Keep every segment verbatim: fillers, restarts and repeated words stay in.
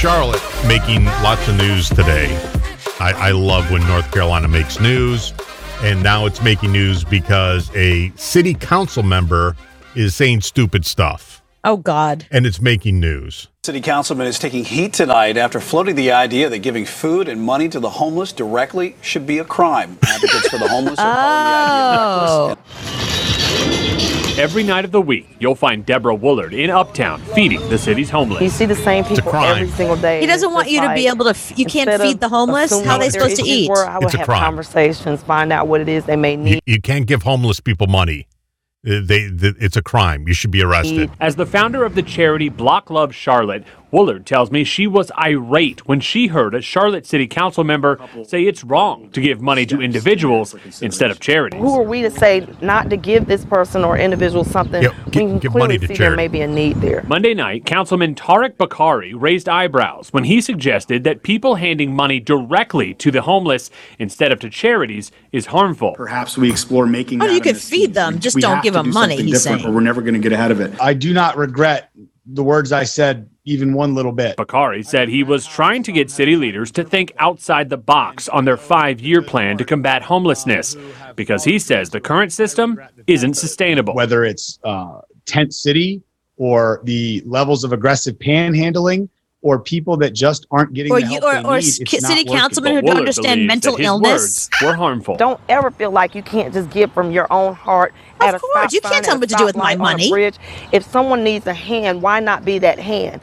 Charlotte making lots of news today. I, I love when North Carolina makes news, and now it's making news because a city council member is saying stupid stuff. Oh, God. And it's making news. City councilman is taking heat tonight after floating the idea that giving food and money to the homeless directly should be a crime. Advocates for the homeless are calling the idea reckless. Every night of the week, you'll find Deborah Woolard in Uptown feeding the city's homeless. You see the same people every single day. He doesn't want you to be able to, f- you can't feed the homeless. How are they supposed to eat? I would have conversations, find out what it is they may need. You, you can't give homeless people money. They, they, it's a crime. You should be arrested. As the founder of the charity Block Love Charlotte, Woolard tells me she was irate when she heard a Charlotte City Council member say it's wrong to give money to individuals instead of charities. Who are we to say not to give this person or individual something? Yeah, we give, can give clearly money to see charity. there may be a need there. Monday night, Councilman Tariq Bakari raised eyebrows when he suggested that people handing money directly to the homeless instead of to charities is harmful. Perhaps we explore making Oh, that you a could necessity. feed them, just We don't have give to them do money, something he's different, saying. or we're never going to get ahead of it. I do not regret the words I said even one little bit. Bakari said he was trying to get city leaders to think outside the box on their five-year plan to combat homelessness, because he says the current system isn't sustainable. Whether it's uh, tent city or the levels of aggressive panhandling or people that just aren't getting Or the you, help or, they or need, c- it's not city working. councilmen who But don't Woolard understand believes mental that his illness. words were harmful. Don't ever feel like you can't just give from your own heart. Of at a course, stop you can't sign, tell at them what a to do with my stoplight, on a money. bridge. If someone needs a hand, why not be that hand?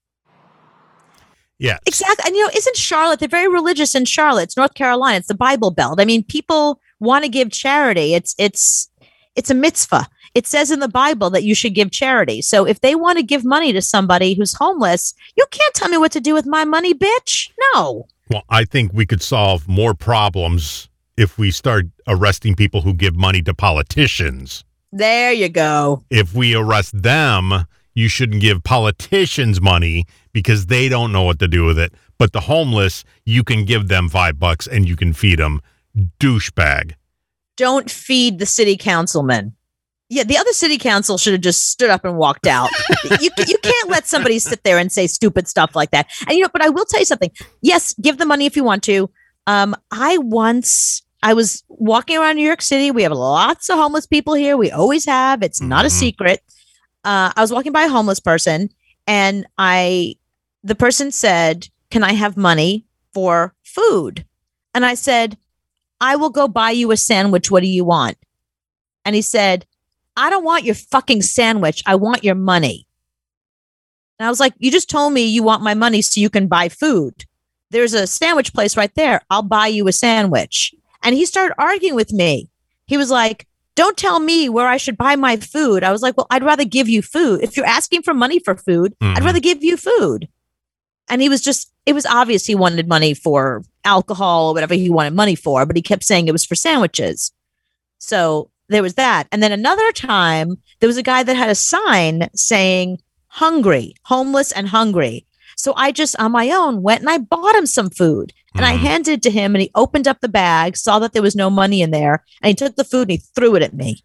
Yeah. Exactly. And, you know, isn't Charlotte, they're very religious in Charlotte. It's North Carolina. It's the Bible Belt. I mean, people want to give charity. It's, it's, it's a mitzvah. It says in the Bible that you should give charity. So if they want to give money to somebody who's homeless, you can't tell me what to do with my money, bitch. No. Well, I think we could solve more problems if we start arresting people who give money to politicians. There you go. If we arrest them, you shouldn't give politicians money because they don't know what to do with it. But the homeless, you can give them five bucks and you can feed them. Douchebag. Don't feed the city councilman. Yeah, the other city council should have just stood up and walked out. you, you can't let somebody sit there and say stupid stuff like that. And, you know, but I will tell you something. Yes, give the money if you want to. Um, I once, I was walking around New York City. We have lots of homeless people here. We always have. It's not Mhm. a secret. Uh, I was walking by a homeless person and I, the person said, "Can I have money for food?" And I said, "I will go buy you a sandwich. What do you want?" And he said, "I don't want your fucking sandwich. I want your money." And I was like, "You just told me you want my money so you can buy food. There's a sandwich place right there. I'll buy you a sandwich." And he started arguing with me. He was like, "Don't tell me where I should buy my food." I was like, "Well, I'd rather give you food. If you're asking for money for food, Mhm. I'd rather give you food." And he was just, it was obvious he wanted money for alcohol or whatever he wanted money for, but he kept saying it was for sandwiches. So there was that. And then another time, there was a guy that had a sign saying hungry, homeless and hungry. So I just, on my own, went and I bought him some food. And I Mhm. handed it to him and he opened up the bag, saw that there was no money in there, and he took the food and he threw it at me.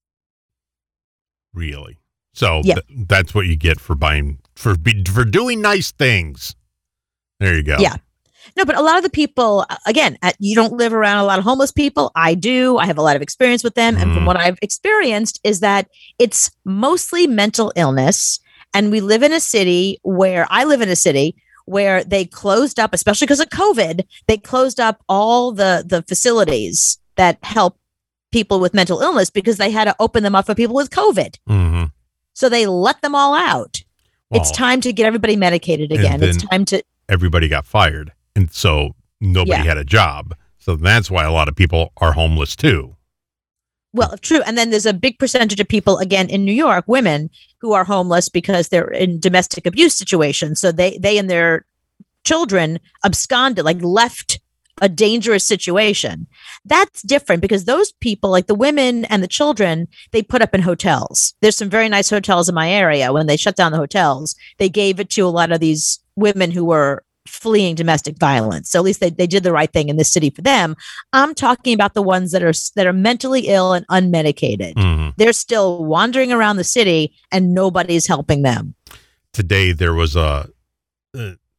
Really? So Yeah. th- that's what you get for buying, for be, for doing nice things. There you go. Yeah. No, but a lot of the people, uh, again, uh, you don't live around a lot of homeless people. I do. I have a lot of experience with them. And from Mhm. what I've experienced is that it's mostly mental illness. And we live in a city where I live in a city where they closed up, especially because of COVID, they closed up all the, the facilities that help people with mental illness because they had to open them up for people with COVID. Mm-hmm. So they let them all out. It's Well, time to get everybody medicated and again. It's then- time to, everybody got fired. And so nobody Yeah. had a job. So that's why a lot of people are homeless too. well, true. And then there's a big percentage of people, again, in New York, women who are homeless because they're in domestic abuse situations. So they, they and their children absconded, like left a dangerous situation. That's different because those people, like the women and the children, they put up in hotels. There's some very nice hotels in my area. When they shut down the hotels, they gave it to a lot of these women who were fleeing domestic violence. So at least they, they did the right thing in this city for them. I'm talking about the ones that are that are mentally ill and unmedicated. Mhm. They're still wandering around the city and nobody's helping them. Today there was a uh,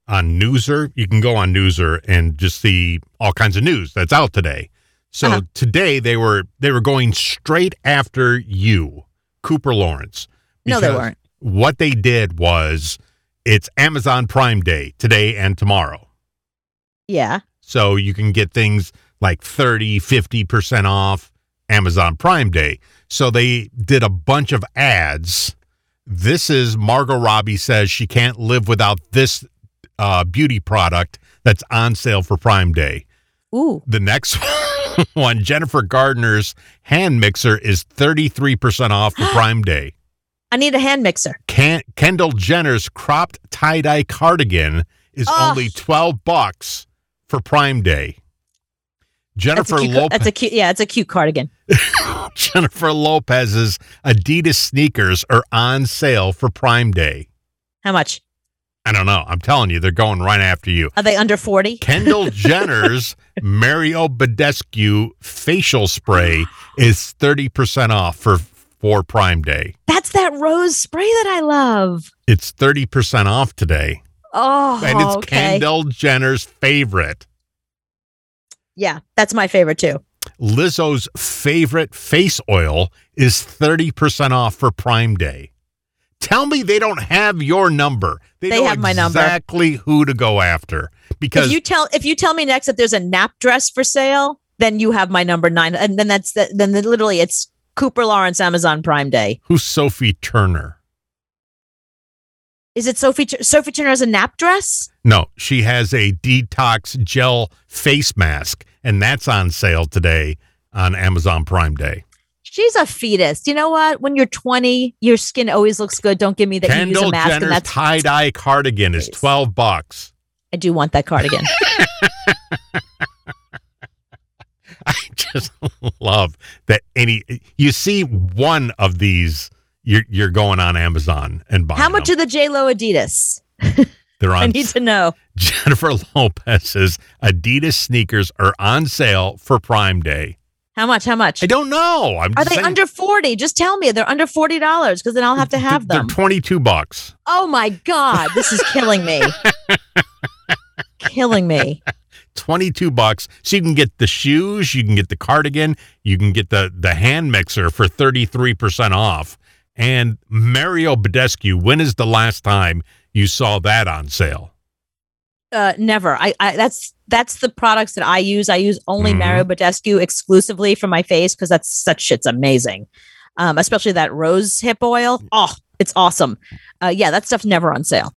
on Newser. You can go on Newser and just see all kinds of news that's out today. So Uh-huh. today they were they were going straight after you, Cooper Lawrence. No, they because weren't. What they did was it's Amazon Prime Day today and tomorrow. Yeah. So you can get things like thirty, fifty percent off Amazon Prime Day. So they did a bunch of ads. This is Margot Robbie says she can't live without this uh, beauty product that's on sale for Prime Day. Ooh. The next one, Jennifer Gardner's hand mixer is thirty-three percent off for Prime Day. I need a hand mixer. Ken- Kendall Jenner's cropped tie-dye cardigan is Oh. only twelve bucks for Prime Day. That's Jennifer a cute, Lopez. that's a cute. Yeah, it's a cute cardigan. Jennifer Lopez's Adidas sneakers are on sale for Prime Day. How much? I don't know. I'm telling you, they're going right after you. Are they under forty? Kendall Jenner's Mario Badescu facial spray is thirty percent off for, for Prime Day. That's that rose spray that I love. It's thirty percent off today. Oh, And it's okay. Kendall Jenner's favorite. Yeah, that's my favorite too. Lizzo's favorite face oil is thirty percent off for Prime Day. Tell me they don't have your number. They, They know have my number. exactly who to go after. Because If you tell if you tell me next that there's a nap dress for sale, then you have my number nine, and then that's the, then the, literally it's Cooper Lawrence Amazon Prime Day. who's Sophie Turner? Is it Sophie Tur- Sophie Turner has a nap dress? No, she has a detox gel face mask, and that's on sale today on Amazon Prime Day. She's a fetus. You know what? When you're twenty, your skin always looks good. Don't give me that you use Kendall a mask, and Jenner's that's tie-dye cardigan is Please. twelve bucks. I do want that cardigan. I just love that any you see one of these, you're you're going on Amazon and buying How much them. are the J Lo Adidas? They're I on. need to know. Jennifer Lopez's Adidas sneakers are on sale for Prime Day. How much? How much? I don't know. I'm Are just they saying- under forty? Just tell me. They're under forty dollars because then I'll have to have They're them. twenty-two bucks. Oh my God. This is killing me. Killing me. twenty-two bucks. So you can get the shoes, you can get the cardigan, you can get the, the hand mixer for thirty-three percent off. And Mario Badescu, when is the last time you saw that on sale? Uh, never. I, I that's that's the products that I use. I use only Mhm. Mario Badescu exclusively for my face because that's that shit's amazing. Um, especially that rose hip oil. Oh, it's awesome. Uh, yeah, that stuff's never on sale.